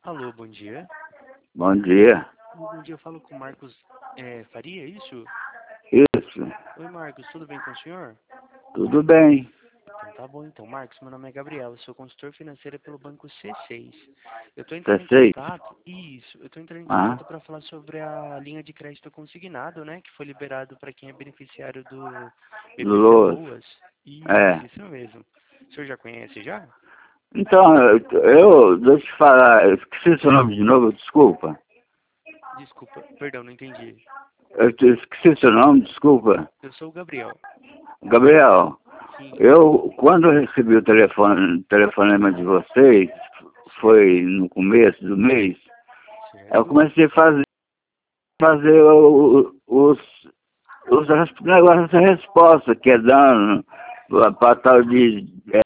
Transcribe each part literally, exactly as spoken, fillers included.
Alô, bom dia. Bom dia. Bom dia, eu falo com o Marcos é, Faria, é isso? Isso. Oi, Marcos, tudo bem com o senhor? Tudo bem. Então tá bom, então. Marcos, meu nome é Gabriel, eu sou consultor financeiro pelo Banco C seis. Eu tô entrando Tá em seis? contato, isso, eu tô entrando em Ah, contato para falar sobre a linha de crédito consignado, né, que foi liberado para quem é beneficiário do B P C Luz. Loas. É. Isso, isso mesmo. O senhor já conhece já? Então, eu, eu- deixa eu te falar, eu esqueci seu nome de novo, desculpa. Desculpa, perdão, não entendi. Eu te- esqueci seu nome, desculpa. Eu sou o Gabriel. Gabriel, Sim, eu, quando eu recebi o telefone, telefonema de vocês, certo, foi no começo do mês, eu certo. comecei a fazer, fazer o- os, os res- negócios de resposta, que é dando para tal de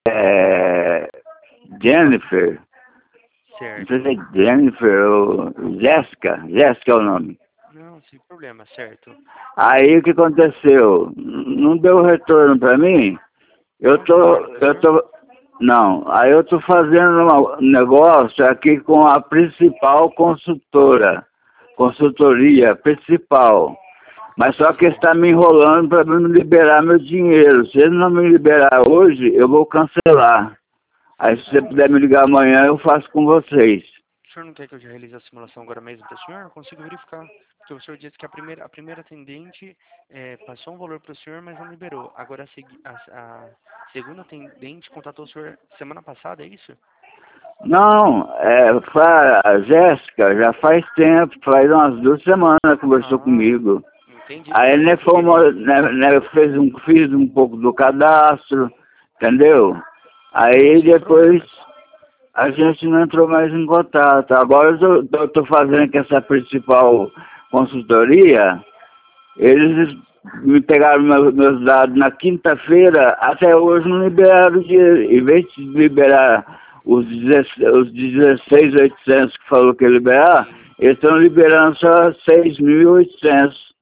é, Jennifer. Não sei se Certo. é Jennifer ou Jéssica. Jéssica é o nome. Não, sem problema, certo. Aí o que aconteceu? Não deu retorno para mim. Eu Não deu tô, retorno pro eu senhor? tô, não. Aí eu tô fazendo um negócio aqui com a principal consultora, consultoria principal. Mas só que está Certo. me enrolando para me liberar meu dinheiro. Se ele não me liberar hoje, eu vou cancelar. Aí se você Não, puder mas me ligar amanhã, eu faço com vocês. o senhor não quer que eu já realize a simulação agora mesmo para o senhor? Eu consigo verificar. Porque o senhor disse que a primeira, a primeira atendente eh, passou um valor para o senhor, mas não liberou. Agora a, segui- a, a segunda atendente contatou o senhor semana passada, é isso? Não, é, fa- a Jéssica já faz tempo, faz umas duas semanas conversou Ah, comigo. entendi, Aí senhor. né, É que fomos, né, né, fez um, fiz um pouco do cadastro, entendeu? não, Aí sem depois problemas. a gente não entrou mais em contato. Agora eu estou fazendo com essa principal consultoria, eles me pegaram meus, meus dados na quinta-feira, até hoje não liberaram o dinheiro. Em vez de liberar os dezesseis, os dezesseis mil e oitocentos que falou que ia liberar, Sim. eles estão liberando só seis mil e oitocentos.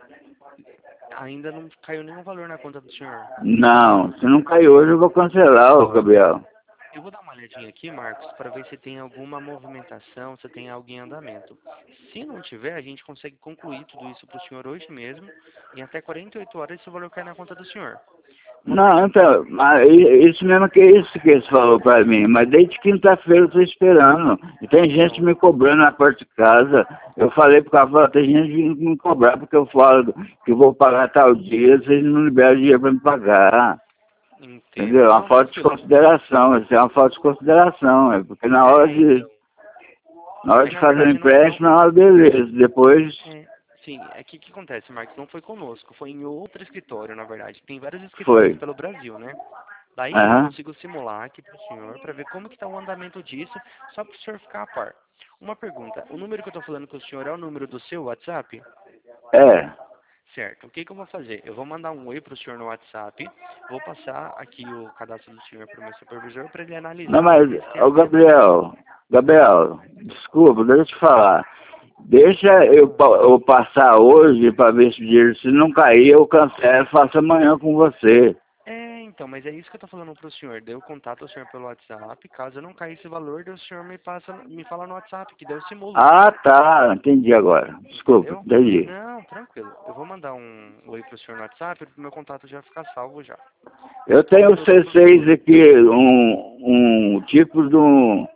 Ainda não caiu nenhum valor na conta do senhor. Não, se não cair hoje eu vou cancelar, ô Gabriel. Eu vou dar uma olhadinha aqui, Marcos, para ver se tem alguma movimentação, se tem algo em andamento. Se não tiver, a gente consegue concluir tudo isso para o senhor hoje mesmo. Em até quarenta e oito horas esse valor cai na conta do senhor. Uma Não, pergunta. então, mas i- isso mesmo que é isso que eles falou pra mim, mas desde quinta-feira eu tô esperando. E tem gente Então, me cobrando na porta de casa. Eu falei pro cara, falei, tem gente vindo me cobrar porque eu falo que eu vou pagar tal dia, vocês não liberam dinheiro pra me pagar. Entendeu? entendo. É uma Não, falta de tranquilo. consideração, isso é uma falta de consideração, é porque na hora É, de, então. na É hora que de na fazer o verdade não, não, empréstimo é uma beleza, depois, é, sim, é que o que acontece, Marcos? Não foi conosco, foi em outro escritório, na verdade. Tem vários escritórios foi. pelo Brasil, né? Daí eu Aham. consigo simular aqui para o senhor para ver como que está o andamento disso, só para o senhor ficar a par. Uma pergunta, o número que eu estou falando com o senhor é o número do seu WhatsApp? É. Certo, o que que eu vou fazer? Eu vou mandar um oi para o senhor no WhatsApp, vou passar aqui o cadastro do senhor para o meu supervisor para ele Não, analisar e mas, ver se tem ô algo em andamento. Gabriel, Gabriel, desculpa, deixa eu te falar. Pode Deixa eu, falar. pa- eu passar hoje para ver se o dinheiro, se não cair, eu cancelo, faço amanhã com você. É, então, mas é isso que eu estou falando para o senhor. Daí eu contato o senhor pelo WhatsApp, caso eu não cair esse valor, daí o senhor me passa, me fala no WhatsApp, que daí eu simulo. Ah, tá, entendi agora. Desculpa, Entendeu? entendi. Não, tranquilo. Eu vou mandar um oi pro senhor no WhatsApp para o meu contato já ficar salvo já. Eu Só um tenho o minuto, C por seis favor. aqui, um, um tipo de um,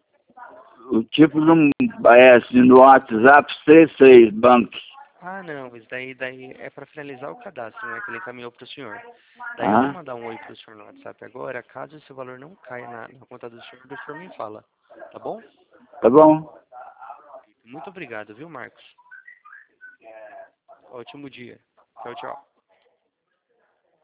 o tipo de um, é, assim, no WhatsApp C seis Bank. Ah, não, isso daí, daí é para finalizar o cadastro, né, que ele encaminhou pro senhor. Daí eu vou Ah, mandar um oi pro senhor no WhatsApp agora, caso esse valor não caia na, na conta do senhor, o senhor me fala, tá bom? tá bom? Muito obrigado, viu, Marcos? Ótimo dia. Tchau, tchau.